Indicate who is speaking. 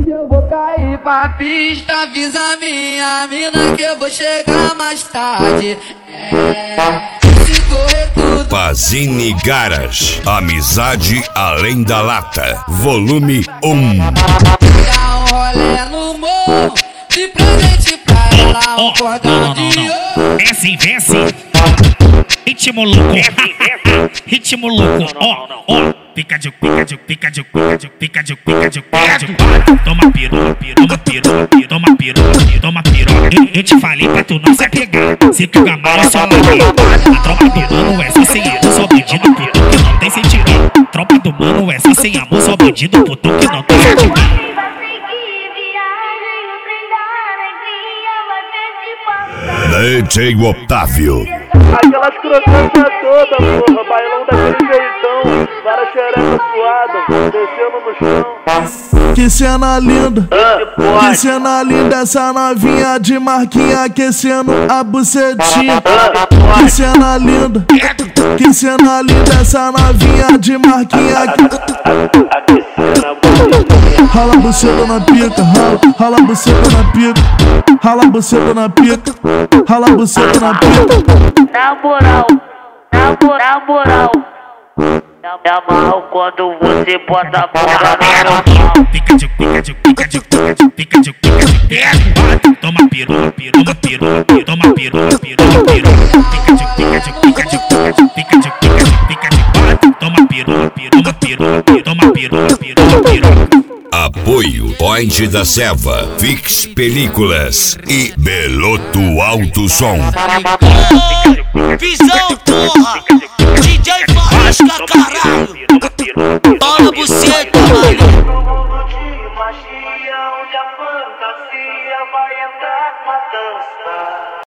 Speaker 1: Eu vou cair pra pista, avisa minha mina que eu vou chegar mais tarde. Se correr tudo.
Speaker 2: Pazini Garage, amizade além da lata, volume 1.
Speaker 1: Dá um rolê no morro, de presente pra ela, um cordão de ouro.
Speaker 3: Desce. Ritmo louco, ritmo louco, ó. Pica de toma piroca, toma piroca. Eu te falei pra tu não se apegar, se tu gamar é só ladeira. A tropa do mano é só sem amor, só bandido puto que não tem sentimento. Tropa do mano é só sem amor, só bandido puto que não tem sentimento.
Speaker 2: DJ Otávio.
Speaker 4: Aquelas crocâncias todas, porra, bailão daquele jeitão, várias xerecas suadas, descendo no chão.
Speaker 5: Que cena linda, que cena linda, essa novinha de marquinha aquecendo a bucetinha. Que cena linda, que cena linda, essa novinha de marquinha rala a buceta na pica, rala a buceta na pica, rala a buceta na pica, rala a buceta na pica.
Speaker 6: Na moral, me amarro quando você bota a boca no pau.
Speaker 3: Pica de toma piroca, toma piroca. Pica de toma piroca.
Speaker 2: Apoio Point da Serva, Fix Películas e Beloto Alto Som.
Speaker 7: Visão, porra! DJ Farrasca, caralho! Toma buceta, mano!
Speaker 4: Magia onde a fantasia vai entrar com a dança.